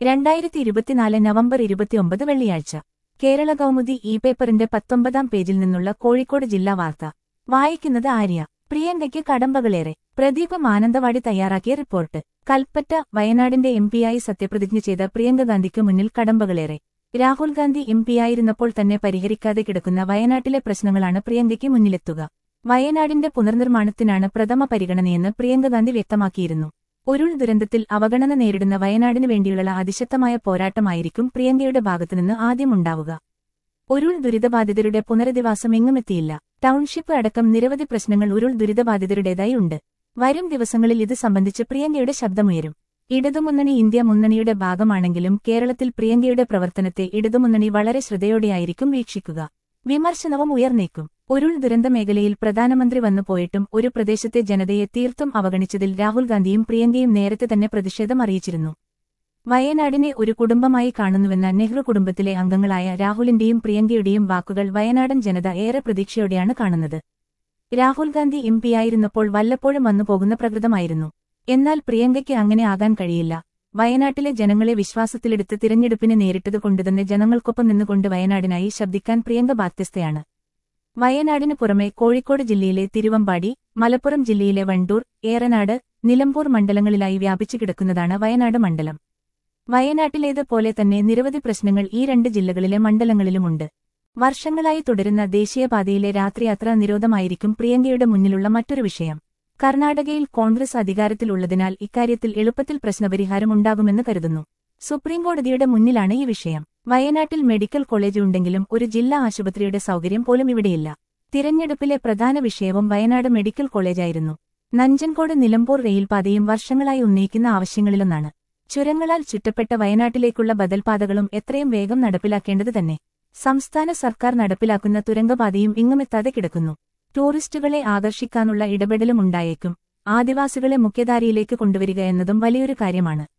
2024 November 29 വെള്ളിയാഴ്ച Kerala Kaumudi E പേപ്പറിന്റെ 19-ാം പേജിൽ നിന്നുള്ള കോഴിക്കോട് ജില്ലാ വാർത്ത വായിക്കുന്നത് ആര്യ. പ്രിയങ്കയ്ക്ക് കടമ്പകളേറെ. പ്രദീപ് മാനന്തവാടി തയ്യാറാക്കിയ റിപ്പോർട്ട്. കൽപ്പറ്റ. വയനാടിന്റെ എംപിയായി സത്യപ്രതിജ്ഞ ചെയ്ത പ്രിയങ്ക ഗാന്ധിക്ക് മുന്നിൽ കടമ്പകളേറെ. രാഹുൽ ഗാന്ധി എംപിയായിരുന്നപ്പോൾ തന്നെ പരിഹരിക്കാതെ കിടക്കുന്ന വയനാട്ടിലെ പ്രശ്നങ്ങളാണ് പ്രിയങ്കയ്ക്ക് മുന്നിലെത്തുക. വയനാടിന്റെ പുനർനിർമ്മാണത്തിനാണ് പ്രഥമ പരിഗണനയെന്ന് പ്രിയങ്ക ഗാന്ധി വ്യക്തമാക്കിയിരുന്നു. ഉരുൾ ദുരന്തത്തിൽ അവഗണന നേരിടുന്ന വയനാടിനു വേണ്ടിയുള്ള അതിശക്തമായ പോരാട്ടമായിരിക്കും പ്രിയങ്കയുടെ ഭാഗത്തുനിന്ന് ആദ്യമുണ്ടാവുക. ഉരുൾ ദുരിതബാധിതരുടെ പുനരധിവാസം എങ്ങുമെത്തിയില്ല. ടൗൺഷിപ്പ് അടക്കം നിരവധി പ്രശ്നങ്ങൾ ഉരുൾ ദുരിതബാധിതരുടേതായി ഉണ്ട്. വരും ദിവസങ്ങളിൽ ഇത് സംബന്ധിച്ച് പ്രിയങ്കയുടെ ശബ്ദമുയരും. ഇടതുമുന്നണി ഇന്ത്യ മുന്നണിയുടെ ഭാഗമാണെങ്കിലും കേരളത്തിൽ പ്രിയങ്കയുടെ പ്രവർത്തനത്തെ ഇടതുമുന്നണി വളരെ ശ്രദ്ധയോടെയായിരിക്കും വീക്ഷിക്കുക. വിമർശനവും ഉയർന്നേക്കും. ഉരുൾ ദുരന്ത മേഖലയിൽ പ്രധാനമന്ത്രി വന്നുപോയിട്ടും ഒരു പ്രദേശത്തെ ജനതയെ തീർത്തും അവഗണിച്ചതിൽ രാഹുൽ ഗാന്ധിയും പ്രിയങ്കയും നേരത്തെ തന്നെ പ്രതിഷേധം അറിയിച്ചിരുന്നു. വയനാടിനെ ഒരു കുടുംബമായി കാണുന്നുവെന്ന നെഹ്റു കുടുംബത്തിലെ അംഗങ്ങളായ രാഹുലിന്റെയും പ്രിയങ്കയുടെയും വാക്കുകൾ വയനാടൻ ജനത ഏറെ പ്രതീക്ഷയോടെയാണ് കാണുന്നത്. രാഹുൽ ഗാന്ധി എംപിയായിരുന്നപ്പോൾ വല്ലപ്പോഴും വന്നുപോകുന്ന പ്രകൃതമായിരുന്നു. എന്നാൽ പ്രിയങ്കയ്ക്ക് അങ്ങനെ ആകാൻ കഴിയില്ല. വയനാട്ടിലെ ജനങ്ങളെ വിശ്വാസത്തിലെടുത്ത് തിരഞ്ഞെടുപ്പിനെ നേരിട്ടതുകൊണ്ടുതന്നെ ജനങ്ങൾക്കൊപ്പം നിന്നുകൊണ്ട് വയനാടിനായി ശബ്ദിക്കാൻ പ്രിയങ്ക ബാധ്യസ്ഥയാണ്. വയനാടിനു പുറമെ കോഴിക്കോട് ജില്ലയിലെ തിരുവമ്പാടി, മലപ്പുറം ജില്ലയിലെ വണ്ടൂർ, ഏറനാട്, നിലമ്പൂർ മണ്ഡലങ്ങളിലായി വ്യാപിച്ചു കിടക്കുന്നതാണ് വയനാട് മണ്ഡലം. വയനാട്ടിലേത് പോലെ തന്നെ നിരവധി പ്രശ്നങ്ങൾ ഈ രണ്ട് ജില്ലകളിലെ മണ്ഡലങ്ങളിലുമുണ്ട്. വർഷങ്ങളായി തുടരുന്ന ദേശീയപാതയിലെ രാത്രിയാത്രാ നിരോധമായിരിക്കും പ്രിയങ്കയുടെ മുന്നിലുള്ള മറ്റൊരു വിഷയം. കർണാടകയിൽ കോൺഗ്രസ് അധികാരത്തിലുള്ളതിനാൽ ഇക്കാര്യത്തിൽ എളുപ്പത്തിൽ പ്രശ്നപരിഹാരം ഉണ്ടാകുമെന്ന് കരുതുന്നു. സുപ്രീംകോടതിയുടെ മുന്നിലാണ് ഈ വിഷയം. വയനാട്ടിൽ മെഡിക്കൽ കോളേജ് ഉണ്ടെങ്കിലും ഒരു ജില്ലാ ആശുപത്രിയുടെ സൗകര്യം പോലും ഇവിടെയില്ല. തിരഞ്ഞെടുപ്പിലെ പ്രധാന വിഷയവും വയനാട് മെഡിക്കൽ കോളേജായിരുന്നു. നഞ്ചൻകോട് നിലമ്പൂർ റെയിൽപാതയും വർഷങ്ങളായി ഉന്നയിക്കുന്ന ആവശ്യങ്ങളിലൊന്നാണ്. ചുരങ്ങളാൽ ചുറ്റപ്പെട്ട വയനാട്ടിലേക്കുള്ള ബദൽപാതകളും എത്രയും വേഗം നടപ്പിലാക്കേണ്ടത് തന്നെ. സംസ്ഥാന സർക്കാർ നടപ്പിലാക്കുന്ന തുരങ്കപാതയും ഇങ്ങുമെത്താതെ കിടക്കുന്നു. ടൂറിസ്റ്റുകളെ ആകർഷിക്കാനുള്ള ഇടപെടലും ഉണ്ടായേക്കും. ആദിവാസികളെ മുഖ്യധാരയിലേക്ക് കൊണ്ടുവരിക എന്നതും വലിയൊരു കാര്യമാണ്.